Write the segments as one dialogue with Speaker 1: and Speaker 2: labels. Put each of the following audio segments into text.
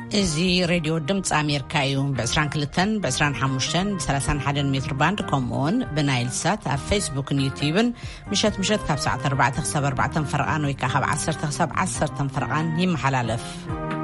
Speaker 1: ازي راديو دمص امريكايو ب22 ب25 31 متر باند كومون بنايل سات على فيسبوك ويوتيوب مشات كاب ساعه 4 حساب 4 فرقان ويكاب 10 حساب 10 فرقان يمحلالف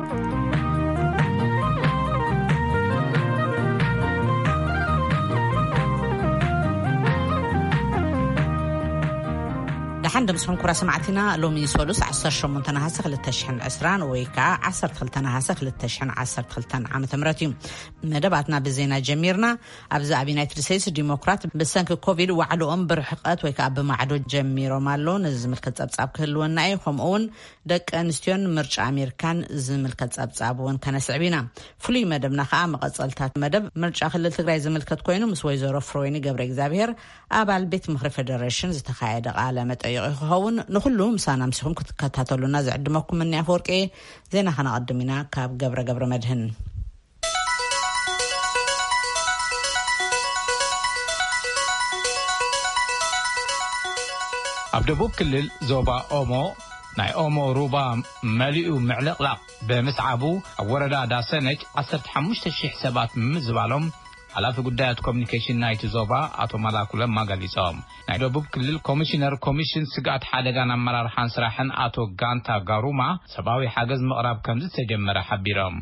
Speaker 1: لحد مسهم كرة سمعتنا لومي سولوس 10 منتنهاسخ للتشحن أسران ويكا 10 تنهاسخ للتشحن 10 عام تمرتي مدباتنا بزينا جميرنا أبزا بينايتد ستيتس ديمقراط بسنك كوفيد وعلوهم برحقات ويكا بمعدو جميرو مالو نزمل كتصاب كلونا يخمون دك انستيون مرج امريكان زمل كتصابون كان سعبينا فلي مدبنا خا مقصلتات مدب مرج خلل تግራይ زملكت كوينو مس ويزرو فرويني قبر اغزابير ابال بيت مخرف فيدريشن زتخايد قاله مطيق يخون نخلو مسانا مسكم كتكاتلونا زعدمكم من افورقي زينا خنقدمينا كاب قبر مدهن
Speaker 2: عبدبوب كلل زوبا اومو ناي اومو روبا مليو معلقلق بمسعبو وردا داسنج 15000 سبات مزبالهم على في قدات كوميونيكيشن نايت زوبا اتو ملاكو لما غاليصوم ناي دبوب كلل كوميشنر كوميشن سغات حادغان امرار حان سراحن اتو غانتا غاروما سباوي حاجز مقرب كمز تجمره حبيرم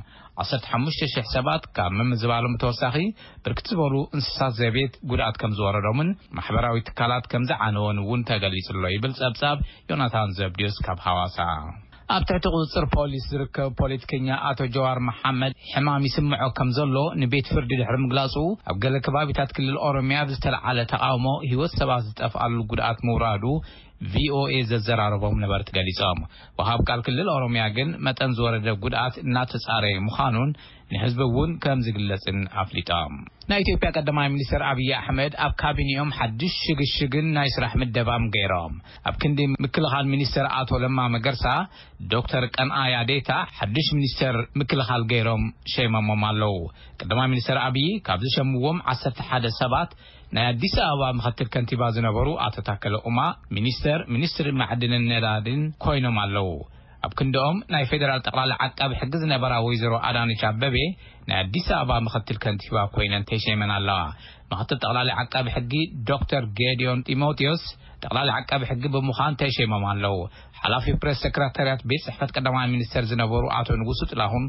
Speaker 2: 15000 سبات كم مزبالهم توساخي بركتبولو انسسات زبيت غدات كم زوردومن محبراوي تكالات كم زعانون ون تغليصلو يبل صبصاب يوناتان زبديوس كاب حواسا أبتعت قصر بوليس ركب بوليتكنيا أتو جوار محمد حمام يسمعو كمزلو نبيت فرد الحرم قلاسو أبقال كبابي كل الأورميا بزتل على تقاومو هو السبازت أفعال القدعات مرادو VOA زراربهم نبرت قليسام وهاب قال كل الأورميا جن متن زورد القدعات ناتساري مخانون نحزبون كم زقلسن أفليتام نايتيوبيا قدماء منيستر أبي أحمد أب كابينيوم حدش شغل نايسر أحمد دبام غيرام أب كندي مكلخال منيستر آتو لما مقرسا دكتور كان آيا ديتا حدش منيستر مكلخال غيرام شيما ممالو قدماء منيستر أبي كابزش موم 11 سبات ناديس أبا مختل كنتيبا زنبرو أتتاكل أما منيستر معدن النرادين كوينو مالو أب كندوم ناي فيدرال تقرال عقاب حجز نبرا ويزرو أداني شاببي ناديس أبا مختل كنتيبا كوينن تيشي من الله مختل تقرال عقاب حقي دكتور جيديون تيموتيوس تقرال عقاب حقي بمخان تيشي ممالو حلافي بريس سكرتاريات بيت صحفة قدماء منيستر زنبرو آتو نقصت لهم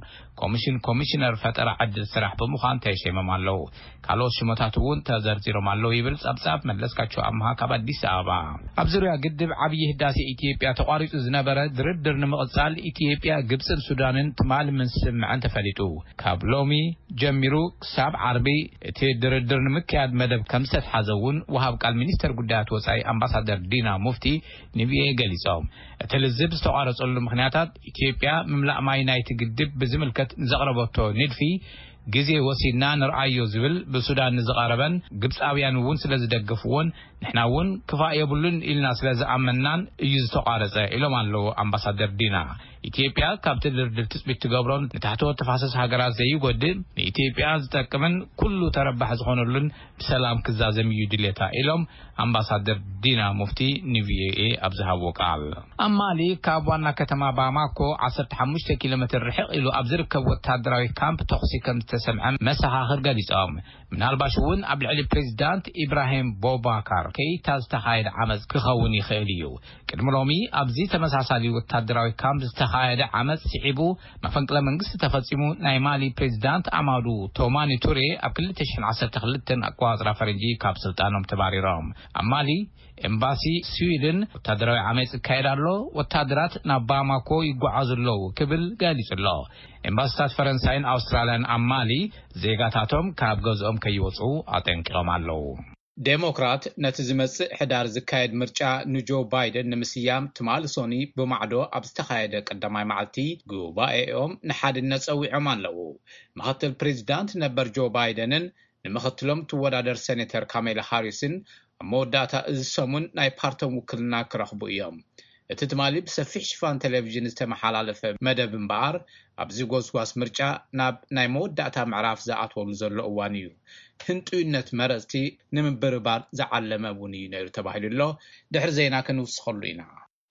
Speaker 2: كوميشنر فترة عدل سراح بمخان تيشي ممالو كالو شمتاتون تزرزيرو مالو يبلس أبساب مدلس كاتشو أمها كابد ديس أبا أبزرو يقدب عبيه داسي إتيوبيا تقاريس زنبرة درد نمغصال إتيوبيا قبسن سودانين تمال من سمعان تفليتو كابلومي جميرو كساب عربي تي دردر نمكياد مدب كمسة حزون وهاب قال منيستر قدات وسعي أمباسادر دينا مفتي نبيه قليسوم تلزب استعارض المخنياتات إثيوبيا مملأ ماي نايت قدب بزملكت زغربتو ندفي جزي وسينا نرأيو زبل بسودان نزغاربن قبصاويان ون سلازدقفون نحنا ون كفاية بلون إلنا سلازأمنان يزتقارزة إلو مالو أمباسادر دينا إثيوبيا كابتل دلتسبيت تقبرون نتحتو تفاسس هاقرات زي قد إثيوبيا زتكمن كله تربح زخونلون بسلام كزازم يدليتا إلوم أمباسادر دينا مفتي نيفي أبزها وقال أما لي كابوانا كتما باماكو 15 كيلومتر رحق إلو أبزركب وتادراوي كامب توخسي كم تسمع مساحة هرقاليس من هالباشون قبل علي بريزيدانت إبراهيم بوباكار كي تازتخايد عمز كخوني خيليو كدملومي أبزي تمساسالي وتادراوي كامب تخايد عمز سعبو مفنقل منقس تفصيمو نايمالي بريزيدانت أمادو توماني توري أبكل تشحن 10 تخلتن أقواز رافرنجي كاب سلطانهم تباري رام أمالي امباسي سويدن وتادراوي عمز كايدارلو وتادرات ناباماكو يقعازلو كبل قاليسلو امباسات فرنساين أستراليان أمالي زيغاتاتهم كاب غزهم كيوصو أتنكرم اللو ديمقراط نتزمس حدار زكايد مرجع نجو بايدن نمسيام تمال سوني بمعدو أبستخايد قدماي معلتي قوبائيهم نحاد النسوي عمان لو مخطل بريزيدانت نبر جو بايدنن نمخطلهم تودادر سينيتر كاميلا هاريسن موداتا السمون ناي بارتم وكلنا كرخبو يوم اتتمالي بسفيح شفان تلفزيون استمحالالفه مدب مبار ابزي غوسواس مرجع ناب ناي موداتا معراف زاعتو زلو اوانيو هنطينت مرزتي نمبربار زعلمه وني نير تباهيلو دحر زينا كنوسخلو إنا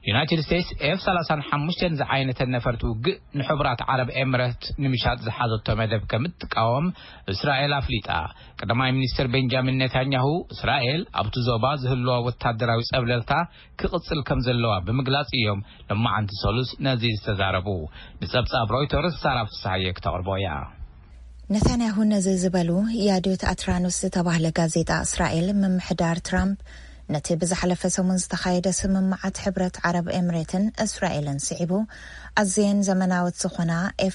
Speaker 2: ዩናይትድ ስቴትስ F-35 ዝዓይነተ ነፈርት ውግእ ንሕቡራት ዓረብ ኤምሬት ንምሻጥ ዝሓዘቶ መደብ ከምትቃወም እስራኤል አፍሊጣ ቀዳማይ ሚኒስትር ቤንጃሚን ኔታንያሁ እስራኤል ኣብቲ ዞባ ዝህልዋ ወታደራዊ ጸብለልታ ክቕጽል ከም ዘለዋ ብምግላጽ እዮም ለማዓንቲ ሰሉስ ነዚ ዝተዛረቡ ንጸብጻብ ሮይተርስ ሳራፍ ሳየክ ተቕርቦያ
Speaker 3: ኔታንያሁ ነዚ ዝበሉ ያዲዮት አትራኖስ ዝተባህለ ጋዜጣ እስራኤል ምምሕዳር ትራምፕ ነቲ ብዝሓለፈ ሰሙን ዝተኻየደ ስምምዓት ሕብረት ዓረብ ኤምሬትን እስራኤልን ስዒቡ ኣዝየን ዘመናዊት ዝኾና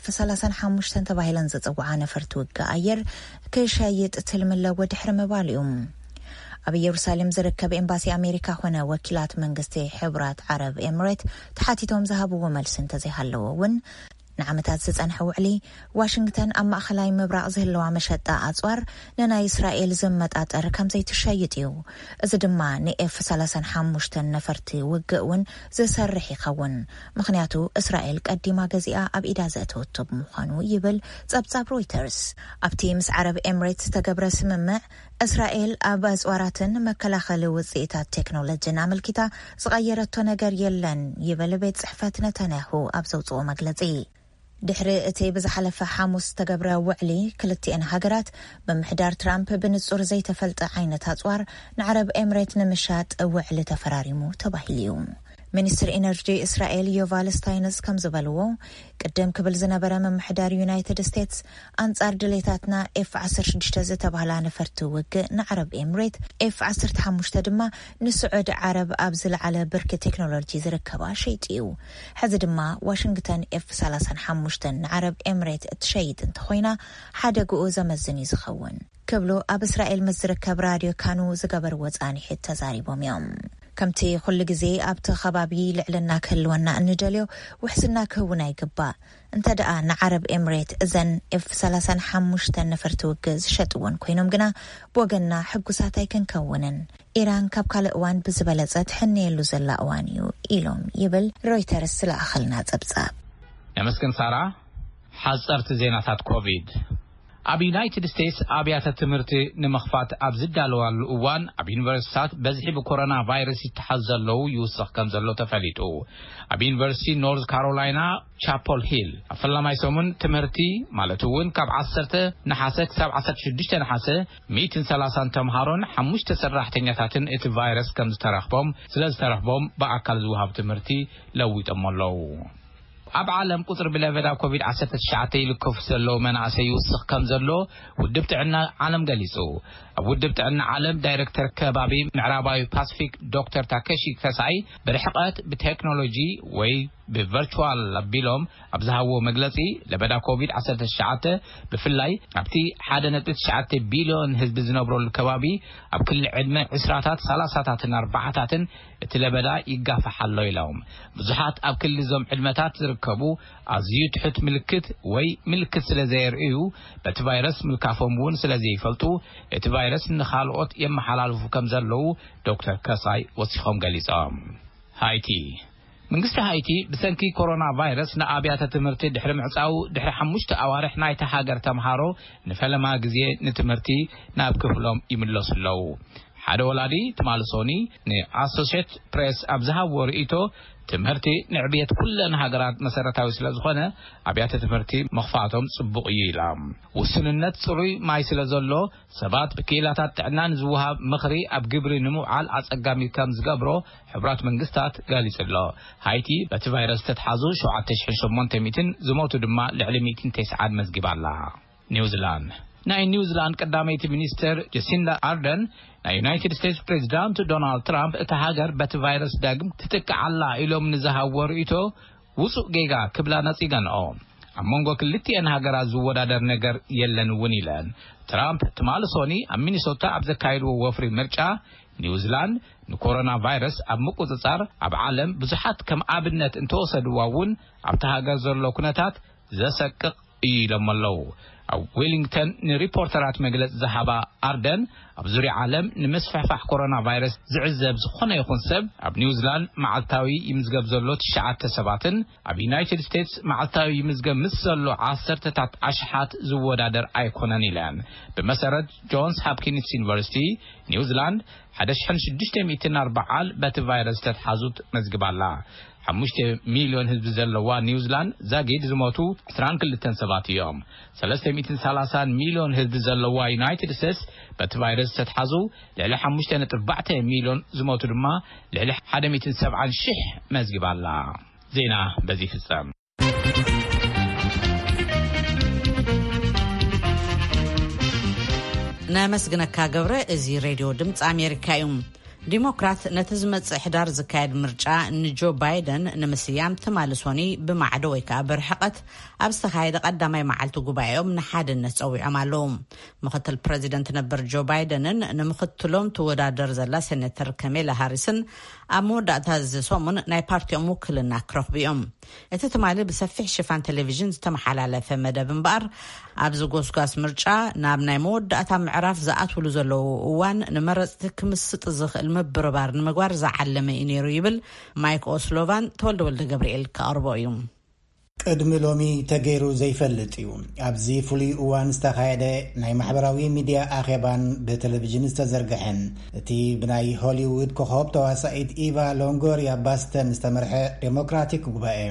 Speaker 3: F-35 ተባሂለን ዝጽውዓ ነፈርቲ ውግእ ኣየር ክሸይጥ ትልምለዎ ድሕሪ ምባል እዩ ኣብ ኢየሩሳሌም ዝርከብ ኤምባሲ ኣሜሪካ ኾነ ወኪላት መንግስቲ ሕብረት ዓረብ ኤምሬት ተሓቲቶም ዝሃብዎ መልሲ እንተዘይሃለዎ እውን ንዓመታት ዝጸንሐ ውዕሊ ዋሽንግተን ኣብ ማእኸላይ ምብራቕ ዝህልዋ መሸጣ ኣጽዋር ንናይ እስራኤል ዝመጣጠር ከም ዘይትሸይጥ እዩ እዚ ድማ ንF-35 ነፈርቲ ውግእ እውን ዝሰርሕ ይኸውን ምክንያቱ እስራኤል ቀዲማ ገዚኣ ኣብ ኢዳ ዘእተወቶ ብምዃኑ ይብል ጸብጻብ ሮይተርስ ኣብቲ ምስ ዓረብ ኤምሬት ዝተገብረ ስምምዕ እስራኤል ኣብ ኣጽዋራትን መከላኸሊ ውጽኢታት ቴክኖሎጂን ኣመልኪታ ዝቐየረቶ ነገር የለን ይብል ቤት ጽሕፈት ኔታንያሁ ኣብ ዘውጽኦ መግለጺ ድሕሪ እቲ ብዝሓለፈ ሓሙስ ተገብረ ውዕሊ ክልቲአን ሃገራት ብምሕዳር ትራምፕ ብንጹር ዘይተፈልጠ ዓይነት ኣጽዋር ንዓረብ ኤምሬት ንምሻጥ ውዕሊ ተፈራሪሙ ተባሂሉ እዩ ሚኒስትር ኢነርጂ እስራኤል ዮቫል ስታይንስ ከም ዝበልዎ ቅድም ክብል ዝነበረ ምምሕዳር ዩናይትድ ስቴትስ አንጻር ድሌታትና F-16 ዝተባህላ ነፈርቲ ውግእ ንዓረብ ኤምሬት F-15 ድማ ንስዑድ ዓረብ ኣብ ዝለዓለ ብርኪ ቴክኖሎጂ ዝርከባ ሸይጥዩ ሕዚ ድማ ዋሽንግተን F-35 ንዓረብ ኤምሬት እትሸይጥ እንተኾይና ሓደግኡ ዘመዝን ይዝኸውን ክብሉ ኣብ እስራኤል ምዝርከብ ራድዮ ካኑ ዝገበርዎ ጻኒሕት ተዛሪቦም እዮም ከምቲ ኩሉ ግዜ ኣብቲ ከባቢ ልዕልና ክህልወና እንደልዮ ውሕስና ክህውና ይግባእ እንተደኣ ንዓረብ ኤምሬት እዘን F-35 ነፈርቲ ውግእ ዝሸጥዎን ኮይኖም ግና ብወገንና ሕጉሳት ኣይክንከውንን ኢራን ካብ ካልእ እዋን ብዝበለጸት ሕንየሉ ዘላ እዋን እዩ ኢሎም ይብል ሮይተርስ ዝለኣኸልና ጸብጻብ
Speaker 2: ነመስግን ሳራ ሓጸርቲ ዜናታት ኮቪድ ኣብ ዩናይትድ ስቴትስ ኣብያተ ትምህርቲ ንመኽፋት ኣብ ዝዳለዋሉ እዋን ኣብ ዩኒቨርሲቲታት በዝሒ ብኮሮና ቫይረስ ይተሓዝ ዘለው ይውስኽ ከም ዘሎ ተፈሊጡ ኣብ ዩኒቨርሲቲ ኖርዝ ካሮላይና ቻፐል ሂል ኣብ ፈላማይ ሰሙን ትምህርቲ ማለት እውን ካብ 10 ነሓሰ ክሳብ 16 ነሓሰ 130 ተምሃሮን 5 ሰራሕተኛታትን እቲ ቫይረስ ከም ዝተረኽቦም ስለዝተረኽቦም በኣካል ዝውሃብ ትምህርቲ ለዊጦም ኣለው ኣብ ዓለም ቁጥር ብለበዳ ኮቪድ-19 ይልከፍ ዘሎ መናእሰይ ይውስኽ ከም ዘሎ ውድብ ጥዕና ዓለም ገሊጹ ኣብ ውድብ ጥዕና ዓለም ዳይሬክተር ከባቢ ምዕራባዊ ፓሲፊክ ዶክተር ታከሺ ከሳይ ብርሕቀት ብቴክኖሎጂ ወይ ብቨርቹዋል አቢሎም ኣብዝሃዎ መግለጺ ለበዳ ኮቪድ-19 ብፍላይ ኣብቲ 1.9 ቢልዮን ህዝቢ ዝነብረሉ ከባቢ ኣብ ክልል ዕድመ 20ታት 30ታትን 40ታትን እቲ ለበዳ ይጋፋሓሎ ኢሎም ብዙሓት ኣብ ክልል ዞም ዕድመታት ዝርከቡ ኣዝዩ ትሑት ምልክት ወይ ምልክት ስለዘይርእዩ በቲ ቫይረስ ምልካፎም እውን ስለዘይፈልጡ እቲ ቫይረስ ንኻልኦት የመሓላልፉ ከም ዘለው ዶክተር ከሳይ ወሲኾም ገሊጾም ሃይቲ መንግስቲ ሃይቲ ብሰንኪ ኮሮና ቫይረስ ንኣብያተ ትምህርቲ ድሕሪ ምዕጻው ድሕሪ 5 ኣዋርሕ ናይቲ ሃገር ተምሃሮ ንፈለማ ግዜ ንትምህርቲ ናብ ክፍሎም ይምለሱለው ሓደ ወላዲ ተማልሶኒ ንኣሶሲየት ፕሬስ ኣብዝሃቦ ርእይቶ ትምህርቲ ንዕብየት ኩለን ሃገራት መሰረታዊ ስለዝኾነ ኣብያተ ትምህርቲ መኽፋቶም ጽቡቕ እዩ ኢሎም ውስንነት ጽሩይ ማይ ስለዘሎ ሰባት ብክኢላታት ጥዕናን ዝውሃብ ምኽሪ ኣብ ግብሪ ንምውዓል ኣጸጋሚ ከም ዝገብሮ ሕብራት መንግስታት ገሊጹሎ ሃይቲ በቲ ቫይረስ ተተሓዙ 7800 ዝሞቱ ድማ ልዕሊ 190 መዝጊባላ ኒውዚላንድ ናይ ኒውዚላንድ ቀዳመይቲ ሚኒስትር ጀሲንዳ አርደን ናይ ዩናይትድ ስቴትስ ፕሬዚዳንት ዶናልድ ትራምፕ እቲ ሃገር በቲ ቫይረስ ዳግም ትጥቃዓላ ኢሎም ንዝሃቦ ርእይቶ ውፁእ ጌጋ ክብላ ነጺገንኦ ኣብ መንጎ ክልቲአን ሃገራት ዝወዳደር ነገር የለን እውን ኢለን ትራምፕ ትማልሶኒ ኣብ ሚኒሶታ ኣብ ዘካየድዎ ወፍሪ ምርጫ ኒውዚላንድ ንኮሮና ቫይረስ ኣብ ምቁጽጻር ኣብ ዓለም ብዙሓት ከም ኣብነት እንተወሰድዋ እውን ኣብቲ ሃገር ዘሎ ኩነታት ዘሰቅቕ ኢሎም ኣለው ኣብ ዌሊንግተን ንሪፖርተራት መግለጽ ዝሃባ ኣርደን ኣብ ዙርያ ዓለም ንምስፋሕፋሕ ኮሮና ቫይረስ ዝዕዘብ ዝኾነ ይኹን ሰብ ኣብ ኒውዚላንድ መዓልታዊ ይምዝገብ ዘሎ 9 ሰባትን ኣብ ዩናይትድ ስቴትስ መዓልታዊ ይምዝገብ ምስ ዘሎ 10 ኣሽሓት ዝወዳደር ኣይኮነን ኢለን ብመሰረት ጆንስ ሃፕኪንስ ዩኒቨርሲቲ ኒውዚላንድ 1640 በቲ ቫይረስ ተተሓዙት መዝግባላ 5 ሚሊዮን ህዝቢ ዘለዋ ኒውዚላንድ ዛጊድ ዝሞቱ 22 ሰባት እዮም 330 ሚሊዮን ህዝቢ ዘለዋ ዩናይትድ ስቴትስ በቲ ቫይረስ ተተሓዙ ልዕሊ 5.4 ሚሊዮን ዝሞቱ ድማ ልዕሊ 170,000 መዝግባላ ዜና በዚ ፍጻም
Speaker 1: ናመስግነካ ገብረ እዚ ሬድዮ ድምጽ አሜሪካ እዩ ዲሞክራት ነቲ ዝመጽእ ሕዳር ዝካየድ ምርጫ ንጆ ባይደን ንምስያም ተማልሶኒ ብማዕዶ ወይ ከዓ ብርሕቀት ኣብ ዝተኻየደ ቀዳማይ መዓልቲ ጉባኤኦም ንሓድነት ጸዊዖም ኣለዉ ምክትል ፕሬዚደንት ነበር ጆ ባይደንን ንምክትሎም ተወዳደር ዘላ ሴኔተር ካሜላ ሃሪስን ኣብ መወዳእታ ዝሰሙን ናይ ፓርቲኦም ውክልና ክረኽቢኦም እቲ ትማሊ ብሰፊሕ ሽፋን ቴሌቪዥን ዝተመሓላለፈ መደብ እምበር ኣብ ዝጎስጓስ ምርጫ ናብ ናይ መወዳእታ ምዕራፍ ዝኣትውሉ ዘለዉ እዋን ንመረፅቲ ክምስጥ ዝኽእል ምብርባር ንምግባር ዝዓለመ እዩ ነይሩ ይብል ማይክ ኦስሎቫን ተወልደ ወልደ ገብርኤል ከቕርቦ እዩ
Speaker 4: ቅድሚ ሎሚ ተገይሩ ዘይፈልጥ እዩ ኣብዚ ፍሉይ እዋን ዝተኻየደ ናይ ማሕበራዊ ሚድያ ኣኼባን ብቴሌቪዥን ዝተዘርግሐን እቲ ብናይ ሆሊውድ ኮኸብ ተዋሳኢት ኢቫ ሎንጎሪያ ባስተን ዝተመርሐ ዴሞክራቲክ ጉባኤ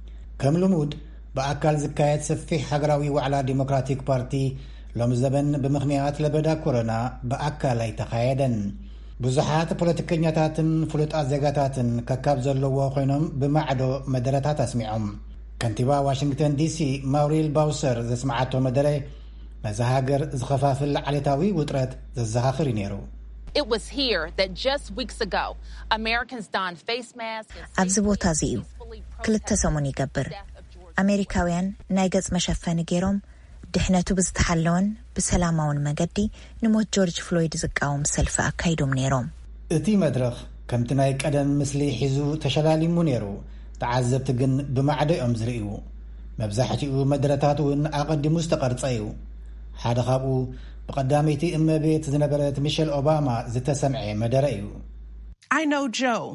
Speaker 4: ከም ልሙድ ብኣካል ዝካየድ ሰፊሕ ሃገራዊ ዋዕላ ዴሞክራቲክ ፓርቲ ሎም ዘበን ብምኽንያት ለበዳ ኮሮና ብኣካል ኣይተኻየደን ብዙሓት ፖለቲከኛታትን ፍሉጣት ዜጋታትን ከካብ ዘለዎ ኮይኖም ብማዕዶ መደረታት ኣስሚዖም ከንቲባ ዋሽንግተን ዲሲ ማውሪል ባውሰር ዘስማዓቶ መደረ ነዚ ሃገር ዝኸፋፍል ዓሌታዊ ውጥረት ዘዘኻኽር እዩ ነይሩ
Speaker 5: It was here that just weeks ago Americans donned face masks
Speaker 3: ኣብዚ ቦታ እዚ እዩ ክልተ ሰሙን ይገብር ኣሜሪካውያን ናይ ገጽ መሸፈኒ ገይሮም ድሕነቱ ብዝተሓለወን ብሰላማውን መገዲ ንሞት ጆርጅ ፍሎይድ ዝቃወም ሰልፊ ኣካይዶም ነይሮም
Speaker 4: እቲ መድረኽ ከምቲ ናይ ቀደም ምስሊ ሒዙ ተሸላሊሙ ነይሩ ተዓዘብቲ ግን ብማዕዶኦም ዝርእዩ መብዛሕትኡ መድረታት እውን ኣቐዲሙ ዝተቐርጸ እዩ ሓደ ካብኡ ብቐዳመይቲ እመቤት ዝነበረት ሚሸል ኦባማ ዝተሰምዐ መደረ እዩ
Speaker 6: I know Joe.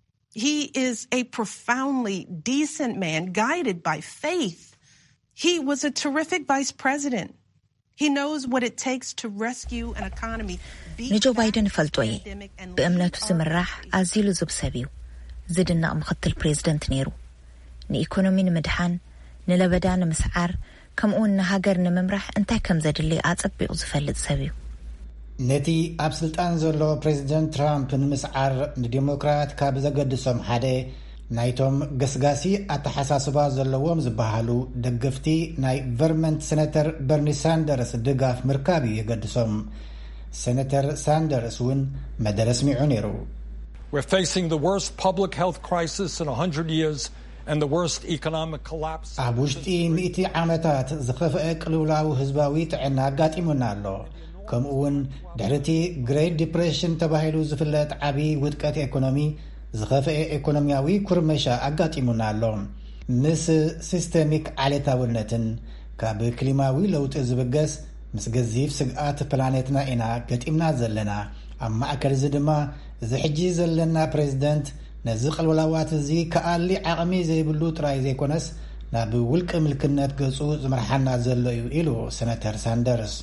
Speaker 6: He is a profoundly decent man guided by faith. He was a terrific vice president. He knows what it takes to rescue an economy.
Speaker 3: ንጆ ባይደን ፈልጦይ ብእምነቱ ዝምራሕ ኣዚሉ ዝብሰብ እዩ ዝድናቕ ምክትል ፕሬዚደንት ነይሩ ንኢኮኖሚ ንምድሓን ንለበዳ ንምስዓር ከምኡውን ንሃገር ንምምራሕ እንታይ ከም ዘድሊ ኣጸቢቑ ዝፈልጥ ሰብ እዩ
Speaker 4: ነቲ ኣብ ስልጣን ዘሎ ፕሬዚደንት ትራምፕ ንምስዓር ንዲሞክራት ካብ ዘገድሶም ሓደ ናይቶም ገስጋሲ ኣተሓሳስባ ዘለዎም ዝበሃሉ ደገፍቲ ናይ ቨርመንት ሴኔተር በርኒ ሳንደርስ ድጋፍ ምርካብ እዩ የገድሶም ሴኔተር ሳንደርስ እውን መደረ ስሚዑ ነይሩ
Speaker 7: We're facing the worst public health crisis in 100 years and the worst economic collapse.
Speaker 4: ኣብ ውሽጢ 100 ዓመታት ዝኸፍአ ቅልውላው ህዝባዊ ጥዕና ኣጋጢሙና ኣሎ ከምኡውን ድሕርቲ ግሬት ዲፕሬሽን ተባሂሉ ዝፍለጥ ዓብዪ ውድቀት ኢኮኖሚ ዝኸፍአ ኢኮኖሚያዊ ኩርመሻ ኣጋጢሙና ኣሎ ምስ ሲስተሚክ ዓሌታውነትን ካብ ክሊማዊ ለውጢ ዝብገስ ምስ ገዚፍ ስግኣት ፕላኔትና ኢና ገጢምና ዘለና ኣብ ማእከል እዚ ድማ እዚ ሕጂ ዘለና ፕሬዚደንት ነዚ ቅልውላዋት እዚ ከኣሊ ዓቕሚ ዘይብሉ ጥራይ ዘይኮነስ ናብ ውልቂ ምልክነት ገጹ ዝመርሓና ዘሎ እዩ ኢሉ ሴኔተር ሳንደርስ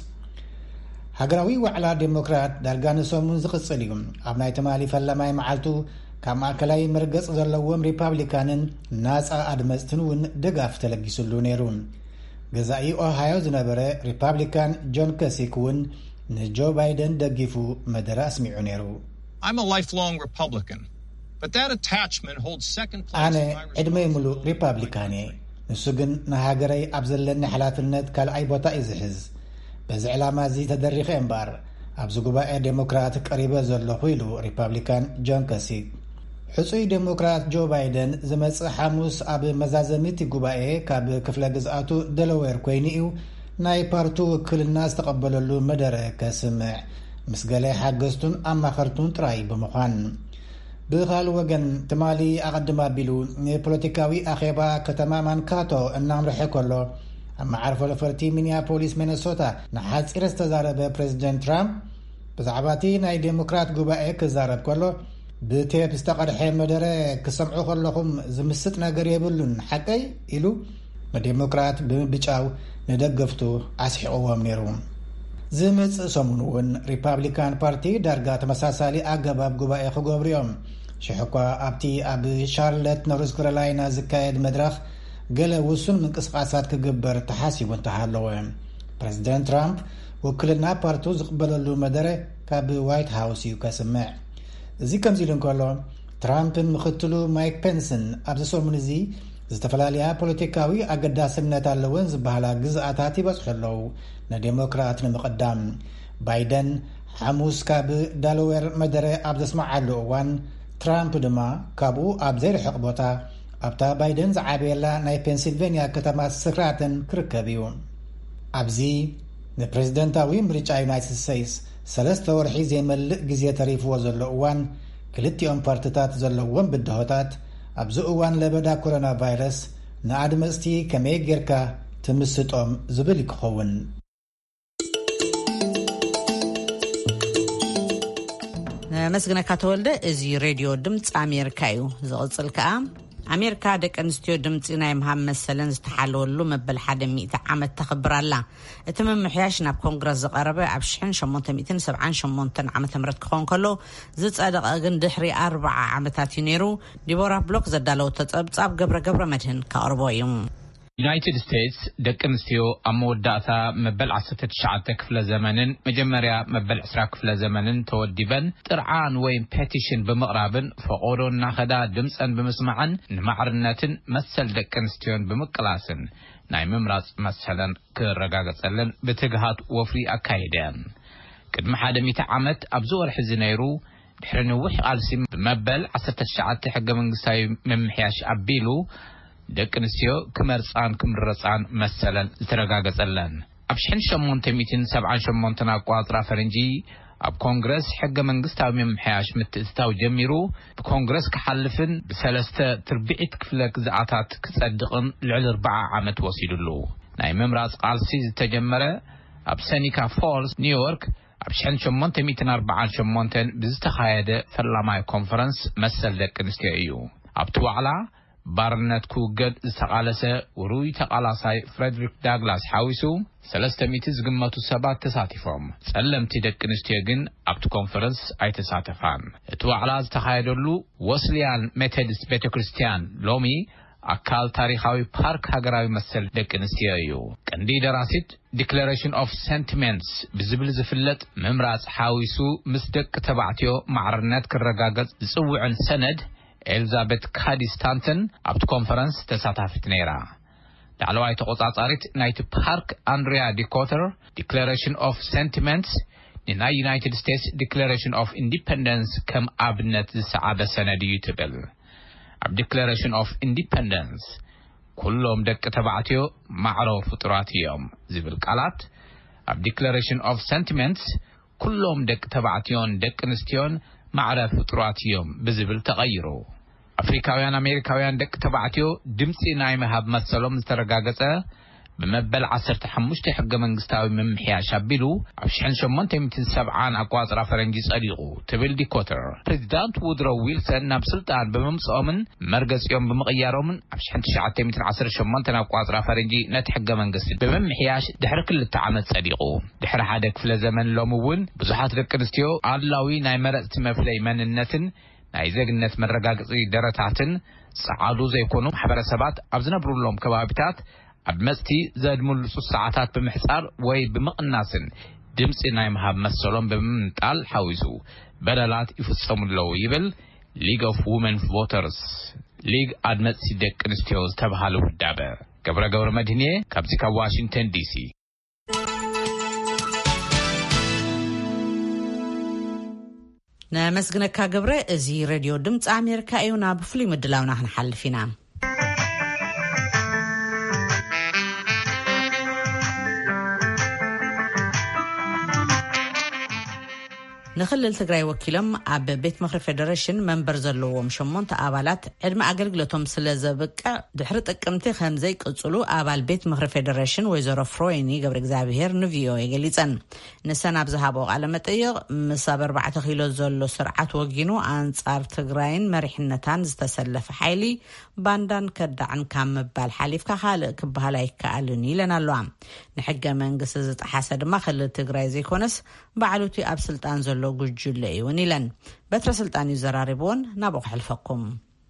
Speaker 4: ሃገራዊ ዋዕላ ዴሞክራት ዳርጋ ንሰሙን ዝቕጽል እዩ ኣብ ናይ ትማሊ ፈላማይ መዓልቱ ካብ ማእከላይ መርገጽ ዘለዎም ሪፓብሊካንን ናፃ ኣድመፅትን እውን ድጋፍ ተለጊሱሉ ነይሩ ገዛኢ ኦሃዮ ዝነበረ ሪፓብሊካን ጆን ከሲክ እውን ንጆ ባይደን ደጊፉ መደረ ኣስሚዑ ነይሩ
Speaker 8: I'm a lifelong Republican, but that attachment holds second place
Speaker 4: ኣነ
Speaker 8: in my
Speaker 4: ዕድመይ ሙሉእ ሪፓብሊካን እየ ንሱ ግን ንሃገረይ ኣብ ዘለኒ ሓላፍነት ካልኣይ ቦታ እዩ ዝሕዝ በዚ ዕላማ እዚ ተደሪኸ እምበር ኣብዚ ጉባኤ ዴሞክራት ቀሪበ ዘለኹ ኢሉ ሪፓብሊካን ጆን ከሲክ ሕፁይ ዴሞክራት ጆ ባይደን ዝመጽእ ሐሙስ ኣብ መዛዘሚት ጉባኤ ካብ ክፍለ ግዝኣቱ ደለዌር ኮይኑ እዩ ናይ ፓርቱ ውክልና ዝተቐበለሉ መደረ ከስምዕ ምስ ገለ ሓገዝቱን ኣማኸርቱን ጥራይ ብምዃን ብኻልእ ወገን ትማሊ ኣቐድማ ኣቢሉ ንፖለቲካዊ ኣኼባ ከተማ ማንካቶ እናምርሐ ከሎ معرفة لفرتي مينيابوليس مينيسوتا نحاصر استزارب بريزيدنت ترامب بزعباتي ناي ديمقراط غباء كزارب كله بتيب استقرح مدره كسمعوا كلكم زمست ነገር يبلون حقي إلو ديمقراط ببيچاو ندغفتو اسحقوم نيرو زمص سمونون ريبابليكان بارتي دارغا تمساسالي اغباب غباء خغبريوم شحقا ابتي اب شارلت نورث كارولاينا زكايد مدرخ قال وسن من قسقاسات كغبر تحاسب انتحالو بريزيدنت ترامب وكلنا بارتو زقبللو مدره كاب وايت هاوس يكسمع زي كمزيلن كولو ترامب مختلو مايك بنسن ابز سومنزي زتفلاليا بوليتيكاوي اقداسنت علون زبهلا غزاتاتي بصخلو نديمقراط نمقدام بايدن حموس كاب دالوير مدره ابز سمعلو وان ترامب دما كابو ابزير حقبوتا ابتا بايدن زعابيلا ناي بنسلفانيا كتما سكراتن كركبيو ابزي البريزيدنتاوي مريچا يونايتد ستيتس سلسته ورحي زي ملء غزيه تاريخ وزلو وان كلتيون بارتيتات زلوون بدهوتات ابزو وان لبدا كورونا فيروس نادمستي كمي غيركا تمسطوم زبل يخون
Speaker 1: مسغنا كاتولده ازي راديو دمص امريكايو زقصلكا امريكا دق انستيو دمص ناي محمد سلن استحالولو مبل 100 عام تخبرالا اتمم محياش ناب كونغرس زقربه ابشحن 878 عام تمرت كون كلو زصدق اغن دحري 4 عامتات ينيرو ديبورا بلوك زدالو تصبصاب غبره مدهن كاربويم
Speaker 2: United States دقنستيو اموداتا مبل 19 كفل زمانن مجمريا مبل 10 كفل زمانن توديبن طرعان وين بيتيشن بمقرابن فقودونا خدا دمصن بمسمعن نمعرنتن مسل دقنستيون بمقلاسن ناي ممراص مسلن كرغاغصلن بتغهات وفري اكايدن قدم 100 عامت ابزور حزنيرو دحرن وح قالسي مبل 19 حق منغساي ممحياش ابيلو دقنسيو كمرصان كمرصان مثلا ترغاغصلن ابشحن 878 اقواطرا فرنجي اب كونغرس حق منغستاو ممحياش متستاو جميرو بكونغرس كحلفن بثلاثه تربيعت كفلك زعاتات كصدقن لعل 4 عامت وصيدلو ناي ممراص قالسي تجمره اب سينيكا فولز نيويورك ابشحن 848 بزتخايده فرلاماي كونفرنس مثل دقنسيو ايو اب توعلا بارنت كوغد استقالسه وروي تقالاساي فريدريك داغلاس حاويسو 300 زغماتو 7 تساتيفوم صلمتي دقنستيغن ابت كونفرنس اي تساتفان اتوعلاز تخايدلو وسليان ميثودست بيتكريستيان لومي اكال تاريخاوي بارك هاغراوي مسل دقنستيو قندي دراسيت Declaration of Sentiments بزبل زفلت ممراص حاويسو مسدق تبعتيو معرنت كرغاغص صوعن سند إليزابيث كادي ستانتون أبت كونفرنس تساتفت نيرا دعلواي تقوصاصاريت نايت بارك أندريا ديكوتر Declaration of Sentiments ناي United States Declaration of Independence كم أبنت السعادة سندي تبل أب Declaration of Independence كلهم دك تبعتيو معروف فطراتيهم زبل قالات أب Declaration of Sentiments كلهم دك تبعتيون دك نستيون معرف فطراتيهم بزبل تغيروا أفريكاويان أمريكاويان دك تبعتيو دمسي ناي مهاب مسلوم ترغاغصه بمبل 15 حق منغستاوي ممحياش ابيلو ابشحن 870 اقواطرا فرنجي صديقو تبل ديكوتر بريزيدنت وودرو ويلسون ناب سلطان بممصومن مرغصيوم بمقيارومن ابشحن 918 اقواطرا فرنجي نت حق منغست بممحياش دحر كل تعامل صديقو دحر حدا كفل زمن لومون بزحات دقنستيو الله ناي مرصت مفلي مننتن ناي زغنت مرغاغصي درتاتن صعادو زيكونو حبرسبات ابزنبرولوم كبابيتات أبمستي زاد ملص ساعات بمحصار وي بمقناسن دمصي ناي مهاب مسلوم بمنطال حويسو بدلات يفصم لو يبل League of Women Voters League أدمتسي دقنستيوز تبهالو دابه قبر مدينة كابزيكا واشنطن دي سي
Speaker 1: نمسغنكا قبر ازي راديو دمص أمريكا ايونا بفلي مدلاونا هنحلفينا ንክልል ትግራይ ወኪሎም ኣብ ቤት ምክሪ ፌደሬሽን መንበር ዘለዎም 8 ኣባላት ዕድመ ኣገልግሎቶም ስለ ዘበቀ ድሕሪ ጥቅምቲ ከምዘይ ቅጽሉ ኣባል ቤት ምክሪ ፌደሬሽን ወይዘሮ ፍሮይኒ ገብረ እግዚአብሔር ንቪኦኤ ገሊጸን ንሰን ኣብ ዝሃቦ ቃለ መጠይቅ ምስ 4 ኪሎ ዘሎ ስርዓት ወጊኑ አንጻር ትግራይን መሪሕነታን ዝተሰለፈ ሓይሊ ባንዳን ከዳዕን ካብ ምባል ሓሊፍካ ካልእ ክበሃል ኣይከኣልን ኢለን ኣለዋ ንሕገ መንግስቲ ዝጠሓሰ ድማ ክልል ትግራይ ዘይኮነስ ባዕሉቲ ኣብ ስልጣን ዘሎ ጉጅለ እውን ኢለን በትረ ስልጣን ይዘራርብዎን ናብኡ ክሕልፈኩም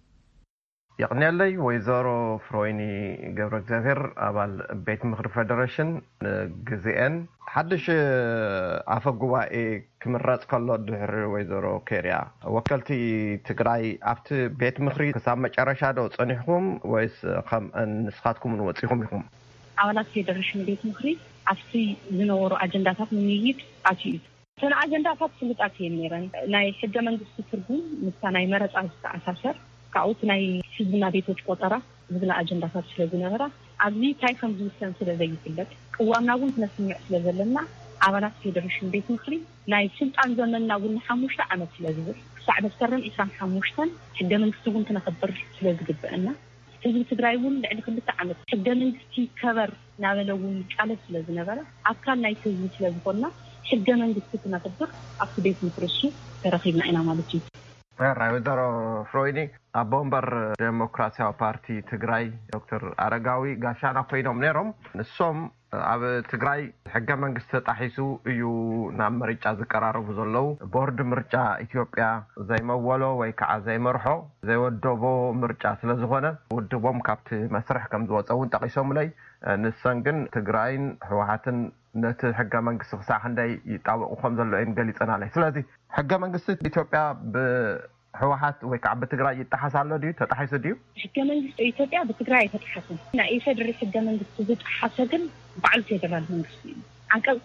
Speaker 9: يقنيلي ويزارو فرويني قبر زافير أبال بيت مخر فدريشن جزئين حدش عفقوا كمرات كله دهر ويزارو كيريا وكلتي تقرأي أفت بيت مخري كسامة أرشادو تصنيحهم ويس خم نسخاتكم ونوصيهم لكم
Speaker 10: أولاد فدريشن بيت مخري أفتي زنورو أجندات من يجيب أتيد سن أجندات سلط أتيد ميران ناي حجة من دسترقون مستاناي مرات أساسر كأوت ناي حزبنا بيتوش قطرة بزلا أجندات سلزنورا أبني تايفن زوستان سلزي سلت وأنا قلت نسمع سلزلنا أولاد فدريشن بيت مخري ناي سلط أنزلنا قلنا حموشة عمد سلزور ساعد السرن إسان حموشتن حجة من دسترقون تنخبر سلزقب بأنا حزب تدرايون لأن خلت عمد حجة من دستي كبر نعملون كالة سلزنورا أكان ناي سلزي سلزقنا حجة من دستي تنخبر أفضل بيت مخرشي ترخيبنا إنا مالتي
Speaker 9: رايدارو فرويني أبومبر ديمقراطيا بارتي تግራይ دكتور አረጋዊ ጋሻና ኮይኖም ነሮም ንሶም ኣብ ትግራይ ሕገ መንግስቲ ተጣሒሱ እዩ ናብ ምርጫ ዝቀራረቡ ዘለው ቦርድ ምርጫ ኢትዮጵያ ዘይመወሎ ወይ ከዓ ዘይመርሖ ዘይወደቦ ምርጫ ስለዝኾነ ውድቦም ካብቲ መስርሕ ከም ዝወፀውን ጠቂሶም ላይ ንሰን ግን ትግራይን ህወሓትን ነቲ ሕገ መንግስቲ ክሳዕ ክንደይ ይጣበቁ ከም ዘሎ ገሊፀና ላይ ስለዚ ሕገ መንግስቲ ኢትዮጵያ ህወሓት ወይ ከዓ በትግራይ ይተሓሳሎ ዲዩ ተጣሒሱ ዲዩ
Speaker 10: ሕገ መንግስቲ ኢትዮጵያ በትግራይ ተጣሓሱ ናይ ፌደራል ሕገ መንግስቲ ዝተሓሰ ግን ባዕሉ ፌደራል መንግስቲ አንቀጽ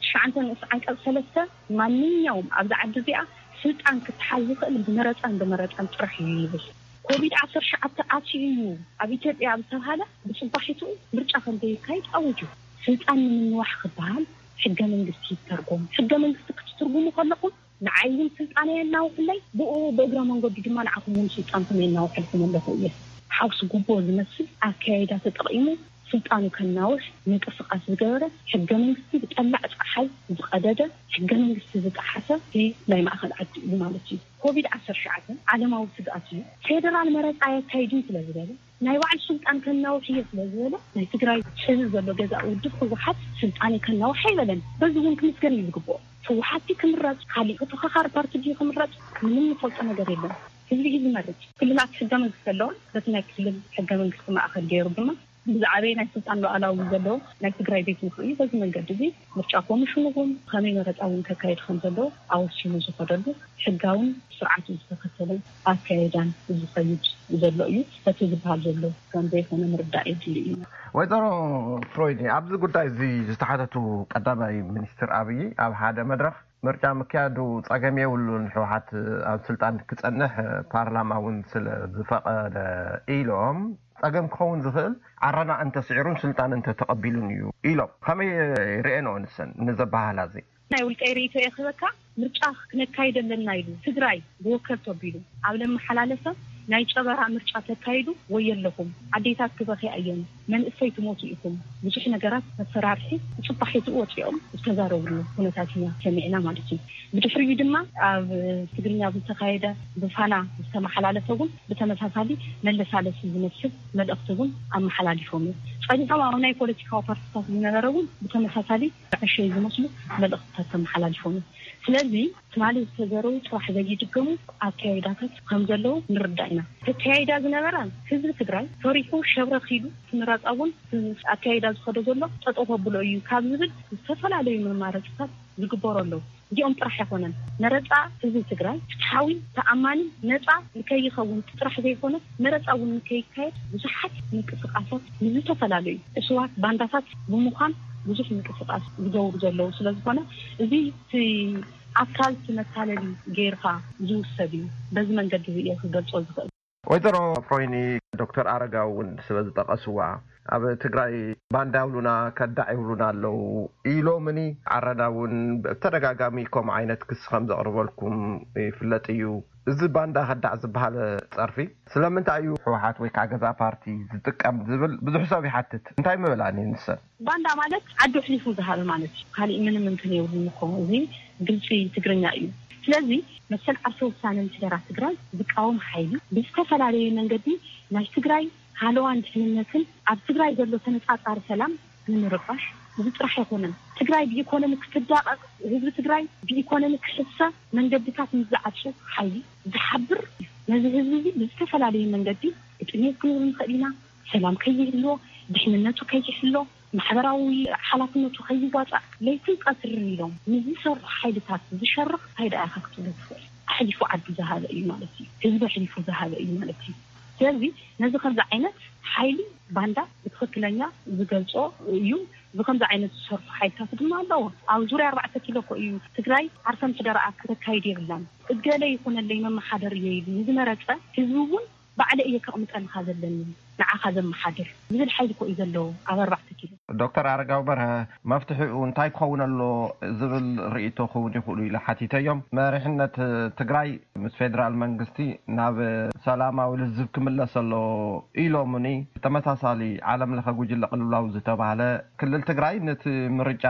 Speaker 10: 3 ማንኛውም ኣብ ዛዕዲ ዚኣ ስልጣን ክትሓዝ ይኽእል ብመረፃን ጥራሕ ይብስ ኮቪድ-19 ኣትዩ ኣብ ኢትዮጵያ ብተባሃለ ብጽባሒቱ ምርጫ ክንደይ ካይድ ኣውጁ ስልጣን ምንዋሕ ክበሃል ሕገ መንግስቲ ይተርጎም ሕገ መንግስቲ ክትትርጉሙ ከለኩም نعين سلطان يناو كلي بو بغرا منغو ديما نعقمون سلطان يناو حلكم الله حوس غوبو زمسل اكايدا تطقيمو سلطانو كناوش نقصقاس زغره حق منغستي بتطلع صحاي زقدده حق منغستي زقحسه في لاي ماخذ عدي مالتي كوفيد 19 عالماو سقاتي فيدرال مرقا يكايدين سلازله ناي واعي سلطان كناو هي سلازله ناي تግራይ حزب زلو جزاء ودخ وحد سلطاني كناو حيلن بزون كنسكر يزقبو فوحاتي كمرات خالي تخخر بارتي كمرات من فوق ነገር የለም እዚህ ይሄ ማለት ክልላት ሕገ መንግስቲ አለው በትናይ ክልል ሕገ መንግስቲ ማእከል ገይሩ ድማ ብዛዕባ ናይ ስልጣን ሉዓላዊ ዘሎ ናይ ትግራይ ቤት ምክሪ በዚ መንገዲ እዚ ምርጫ ኮሚሽኑም ከመይ መረጣውን ተካይድ ከም ዘሎ ኣውሲኑ ዝፈደሉ ሕጋውን ስርዓቱን ዝተከተለ ኣካይዳን ዝፈይድ ዘሎ እዩ እቲ ዝበሃል ዘሎ ከም ዘይኮነ ምርዳእ ይድልዩ
Speaker 9: ወይዘሮ ፍሮይኒ ኣብዚ ጉዳይ እዚ ዝተሓተቱ ቀዳማይ ሚኒስትር ኣብይ ኣብ ሓደ መድረክ ምርጫ ምክያዱ ጸገም የብሉን ህወሓት ኣብ ስልጣን ክጸንሕ ፓርላማውን ስለ ዝፈቀደ ኢሎም ጸገም ክኸውን ዝኽእል ዓረና እንተ ስዒሩን ስልጣን እንተ ተቐቢሉን እዩ ኢሎም ከመይ ርኤኖ ንሰን ንዘባሃላ እዚ ናይ
Speaker 10: ውልቀይ ርእይቶ የኽበካ ምርጫ ክነካይደለና ኢሉ ትግራይ ብወከል ተቢሉ ኣብ ለመሓላለፈ ናይ ጨበራ ምርጫ ተካይዱ ወየለኩም አዴታት ክበኺ አየን መንእሰይ ትሞቱ ኢኩም ብዙሕ ነገራት ተፈራርሒ ጽባሒቱ ወጥዮም ተዛረቡ ሁነታትና ሰሚዕና ማለት እዩ ብድሕሪኡ ድማ ኣብ ትግርኛ ዝተካየደ ብፋና ዝተመሓላለፈውን ብተመሳሳሊ መለሳለስ ዝመስል መልእኽቱን ኣመሓላሊፎም ጸኒሖም ኣብ ናይ ፖለቲካዊ ፓርቲታት ዝነበረውን ብተመሳሳሊ ዕሸይ ዝመስሉ መልእኽትታት ተመሓላሊፎም ስለዚህ ትማሊ ዝተዘረው ጥራሕ ዘይድገሙ ኣካይዳታት ከም ዘለው ንርዳእና ተካይዳ ዝነበረ ህዝቢ ትግራይ ታሪኹ ሸብረኺሉ ንራጻውን ኣካይዳ ዝኸደ ዘሎ ተጠቆብሎ እዩ ካብ ዝብል ዝተፈላለዩ መማረፅታት ዝግበረሉ እዚኦም ጥራሕ ይኾነን ነረጻ ህዝቢ ትግራይ ፍትሓዊ ተኣማኒ ነጻ ንከይኸውን ጥራሕ ዘይኮነ ነረጻውን ንከይካየድ ብዙሓት ምንቅስቃሳት ዝተፈላለዩ እስዋት ባንዳታት ብምዃን ብዙሕ ምንቅስቃስ ዝገብሩ ዘለው ስለዝኾነ እዚ ኣካል ተመታለሊ ጌርካ ዝውሰድ በዚ መንገዲ እየ ክገልጾ ዝኽእል
Speaker 9: ወይዘሮ ፍሮይኒ ዶክተር አረጋውን ስለ ዝጠቀስዋ ኣብ ትግራይ ባንዳውሉና ከዳዕውሉና ኣለው ኢሎምኒ ዓረዳውን ብተደጋጋሚ ከም ዓይነት ክስ ከም ዘቕርበልኩም ይፍለጥ እዩ እዚ ባንዳ ከዳዕ ዝበሃል ጸርፊ ስለምንታይ እዩ ሕወሓት ወይ ካገዛ ፓርቲ ዝጥቀም ዝብል ብዙሕ ሰብ ይሓትት እንታይ ምብላኒ ንሰ
Speaker 10: ባንዳ ማለት ዓዲ ሕሊፉ ዝሃብ ማለት ካሊ ምንም እንትን የብሉ እኮ እዚ ግልጽ ትግርኛ እዩ ስለዚ መሰል ዓርሶ ውሳነን ትግራይ ትግራይ ዝቃወም ኃይሊ ብዝተፈላለየ መንገዲ ናይ ትግራይ ሃለዋን ድሕነትን ኣብ ትግራይ ዘሎ ተነጻጻሪ ሰላም ንምርባሽ ዝጥራሕ ይኮነን ትግራይ በኢኮኖሚክ ትዳቀቅ ህዝብ ትግራይ በኢኮኖሚክ ክስሳ መንገድታት ምዝዓጽ ኃይሊ ዝሓብር ነዚ ህዝብ ብዝተፈላለየ መንገዲ እጥነት ክነውን ኸዲና ሰላም ከይህሎ ድሕነቱ ከይህሎ ማሕበራዊ ሓላፍነቱ ከይዋጻእ ለይትን ቀትርን ኢሎም ንዝሰርሑ ኃይልታት ዝሸርኽ ፋይዳ ያካክትሉ ሕሊፉ ዓዲ ዝሃበ እዩ ማለት እዩ ህዝቢ ሕሊፉ ዝሃበ እዩ ማለት እዩ ስለዚህ ነዚ ከምዚ ዓይነት ኃይሊ ባንዳ ብትክክለኛ ዝገልጾ እዩ ብከምዚ ዓይነት ዝሰርሑ ኃይልታት ድማ ኣለዎ ኣብ ዙርያ 4 ኪሎ እዩ ትግራይ ዓርሰም ትደረኣ ከተካይድ ይብላን እገለ ይኹነለይ መማሓደር የይሉ ዝመረጸ ህዝቡን ባዕለ እየ ከቕምጠልካ ዘለኒ ንዓኻ ዘመሓደር ዝብል ኃይሊ ኮ እዩ ዘለዎ ኣብ 4 ኪሎ
Speaker 9: ዶክተር ኣረጋዊ በርሀ መፍትሒኡ እንታይ ክኸውን ኣሎ ዝብል ርእይቶ ክኸውን ይኽእሉ ኢሉ ሓቲተዮም መሪሕነት ትግራይ ምስ ፌደራል መንግስቲ ናብ ሰላማዊ ልዝብ ክምለስ ኣሎ ኢሎምኒ ተመሳሳሊ ዓለም ለኸ ጉጅለ ቅልውላው ዝተባሃለ ክልል ትግራይ ነቲ ምርጫ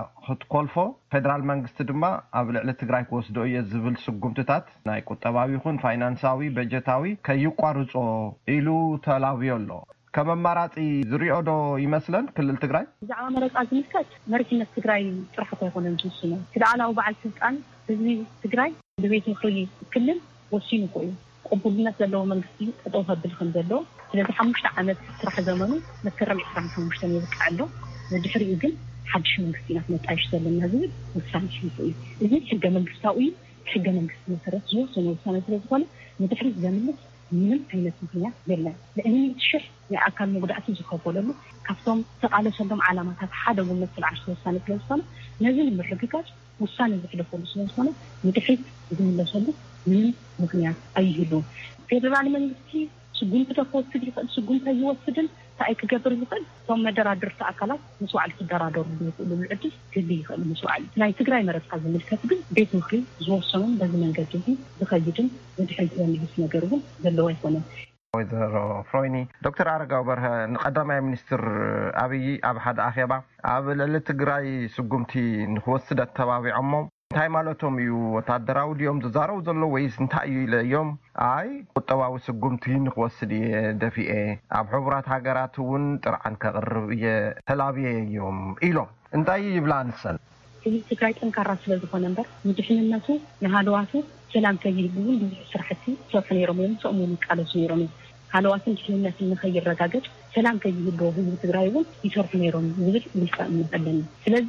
Speaker 9: ክትኮልፎ ፌደራል መንግስቲ ድማ ኣብ ልዕሊ ትግራይ ክወስዶ እየ ዝብል ስጉምትታት ናይ ቁጠባዊ ይኹን ፋይናንሳዊ በጀታዊ ከይቋርጾ ኢሉ ተላብዮ ኣሎ ከም ኣማራጺ ዝሪኦ ዶ ይመስለን ክልል ትግራይ
Speaker 10: ብዛዕባ መረፃ ዝምልከት መሪሕነት ትግራይ ጥራሕ ኮይኖም ዝውስኑ ክልኣላዊ በዓል ስልጣን ህዝቢ ትግራይ ብቤት ምክሪ ክልል ወሲኑ ኮይኑ ቅቡልነት ዘለዎ መንግስቲ ጠጠው ከብል ከም ዘሎ ስለዚ 5 ዓመት ስራሕ ዘመኑ መስከረም 25 ይብቃዕ ኣሎ ድሕሪኡ ግን ሓድሽ መንግስቲ ናትመጣይሽ ዘለና ዝብል ውሳነ ሽፉ እዩ እዚ ሕገ መንግስታዊ ሕገ መንግስቲ መሰረት ዝወሰነ ውሳነ ስለዝኾነ ንድሕሪት ዘምልስ ምንም ዓይነት ምክንያት የለን ለእኔ ትሽሕ የአካል መጉዳእቲ ዝኸፈለሉ ካብቶም ተቃለሰሎም ዓላማታት ሓደ መሰል ዓርሶ ውሳነ ስለዝኾነ ነዚ ንምርግጋጽ ውሳነ ዝሕለፈሉ ስለዝኾነ ንድሕሪት ዝምለሰሉ ምንም ምክንያት ኣይህሉም ፌደራል መንግስቲ ስጉምቲ ተፈወስድ ይኽእል ስጉምቲ ይወስድን እንታይ ክገብር ይኽእል ቶም መደራድርቲ ኣካላት መስዋዕል ክደራደሩ ይኽእሉ ልዕድስ ግሊ ይኽእል መስዋዕል ናይ ትግራይ መረፃ ዝምልከት ግን ቤት ምክሪ ዝወሰኑን በዚ መንገዲ ዝኸይድን ንድሕሪት ዘምልስ ነገር እውን ዘለዎ ኣይኮነን
Speaker 9: ወይዘሮ ፍሮይኒ ዶክተር ኣረጋዊ በርሀ ንቀዳማይ ሚኒስትር ኣብይ ኣብ ሓደ ኣኼባ ኣብ ልዕሊ ትግራይ ስጉምቲ ንክወስድ ተባቢዖሞ እንታይ ማለቶም እዩ ወታደራዊ ድዮም ዝዛረቡ ዘሎ ወይስ እንታይ እዩ ኢሎም ኣይ ቁጠባዊ ስጉምቲ ንክወስድ እየ ደፊኤ ኣብ ሕቡራት ሃገራት እውን ጥርዓን ከቕርብ እየ ተላብየ እዮም ኢሎም እንታይ ይብላ ንሰን
Speaker 10: እዚ ትግራይ ጠንካራ ስለዝኾነ እምበር ንድሕንነቱ ንሃለዋቱ ሰላም ከይህልውን ብዙሕ ስራሕቲ ሰፊ ነይሮም እዮም ሰሙን ቃለሱ ነይሮም ሃለዋትን ድሕንነትን ንኸይረጋገጥ ሰላም ከይህልዎ ህዝቢ ትግራይ እውን ይሰርሑ ነይሮም ዝብል ምልቃእ እንመጠለኒ ስለዚ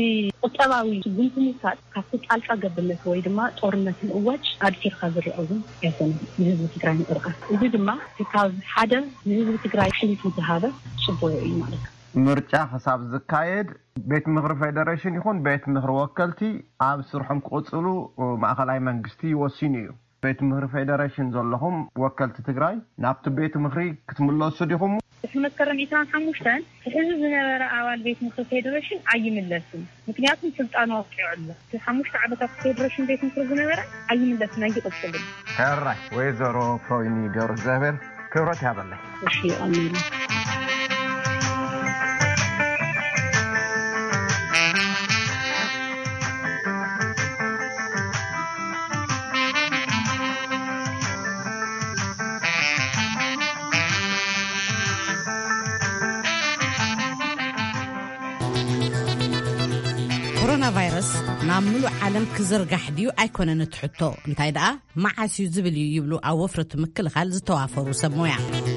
Speaker 10: ቁጠባዊ ስጉምቲ ምውሳድ ካብቲ ጣልቃ ገብነት ወይ ድማ ጦርነትን እዋጅ ኣድፊርካ ዝርአ እውን ኣይኮነን ንህዝቢ ትግራይ ንቕርቃ እዚ ድማ ካብ ሓደ ንህዝቢ ትግራይ ሕሊፉ ዝሃበ ጽቡቕ እዩ ማለት
Speaker 9: ምርጫ ክሳብ ዝካየድ ቤት ምክሪ ፌደሬሽን ይኹን ቤት ምክሪ ወከልቲ ኣብ ስርሖም ክቕፅሉ ማእኸላይ መንግስቲ ይወሲኑ እዩ ቤት ምክሪ ፌደሬሽን ዘለኹም ወከልቲ ትግራይ ናብቲ ቤት ምክሪ ክትምለሱ ዲኹም
Speaker 10: መስከረም 25 ህዝቢ ዝነበረ ኣባል ቤት ምክሪ ፌደሬሽን ኣይምለስን ምክንያቱም ስልጣኑ ወቂዑ ኣሎ 5 ዓመታት ፌደሬሽን ቤት ምክሪ ዝነበረ ኣይምለስን ኣይቅፅልን
Speaker 9: ሕራይ ወይዘሮ ፍሮይኒ ገብረእግዚአብሔር ክብረት ያበለይ
Speaker 10: እሺ ኣሚን
Speaker 1: ኮሮና ቫይረስ ናብ ሙሉእ ዓለም ክዝርጋሕ ድዩ ኣይኮነን ትሕቶ እንታይ ደኣ ማዓስዩ ዝብል ይብሉ ኣብ ወፍረቱ ምክልኻል ዝተዋፈሩ ሰብ ሞያ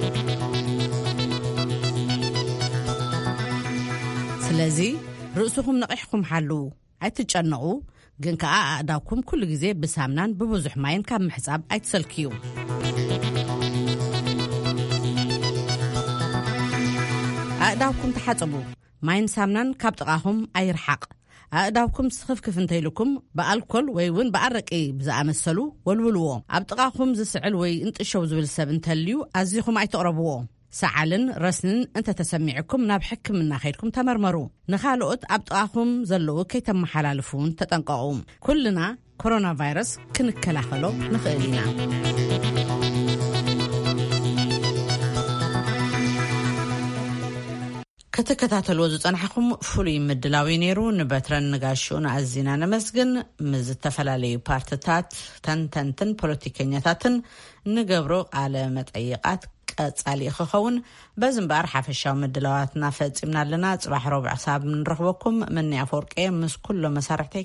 Speaker 1: ስለዚ ርእስኹም ነቂሕኩም ሓልው ኣይትጨነቁ ግን ከዓ ኣእዳውኩም ኩሉ ግዜ ብሳምናን ብብዙሕ ማይን ካብ ምሕጻብ ኣይትሰልክዩ ኣእዳውኩም ተሓጽቡ ማይን ሳምናን ካብ ጥቃኹም ኣይርሓቕ ኣእዳውኩም ስኽፍክፍ እንተይልኩም ብኣልኮል ወይ እውን ብኣረቂ ብዝኣመሰሉ ወልውልዎ ኣብ ጥቃኹም ዝስዕል ወይ እንጥሸው ዝብል ሰብ እንተልዩ ኣዚኹም ኣይተቕረብዎ سعالن رسنن انت تسمعكم ناب حكمنا خيركم تمرمروا نخالقت أبطاكم زلو كي تمحلالفون تتنقعوم كلنا كورونا فيروس كنكلاخلو نخيلنا ከተከታተሉ ዝጸንሐኩም ፍሉይ ምድላዊ ነይሩ ንበትረን ንጋሹን አዚና ነመስግን ምዝ ተፈላለዩ ፓርቲታት ተንተንትን ፖለቲከኛታትን ንገብሮ አለ መጠይቃት ቀጻሊ ክኸውን በዝምባር ሓፈሻው ምድላዋትና ፈጽምና ለና ጽባሕ ረቡዕ ሳብ ንረኽበኩም ምን ያፈርቀ ምስ ኩሉ መሳርሕተይ